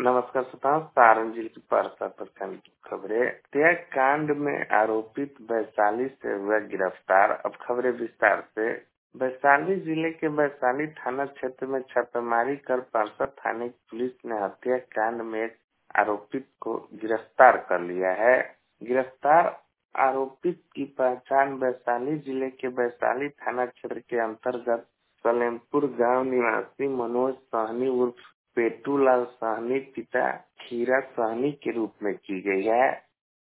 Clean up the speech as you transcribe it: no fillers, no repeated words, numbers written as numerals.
नमस्कार श्रोताओं, सारण जिले की परसा प्रखंड की खबरें। हत्याकांड में आरोपित वैशाली से हुआ गिरफ्तार। अब खबरें विस्तार से। वैशाली जिले के वैशाली थाना क्षेत्र में छापेमारी कर परसा थाने की पुलिस ने हत्याकांड में एक आरोपित को गिरफ्तार कर लिया है। गिरफ्तार आरोपित की पहचान वैशाली जिले के वैशाली थाना क्षेत्र के अंतर्गत सलेमपुर गांव निवासी मनोज सहनी उर्फ पेटूलाल सहनी पिता खीरा सहनी के रूप में की गई है।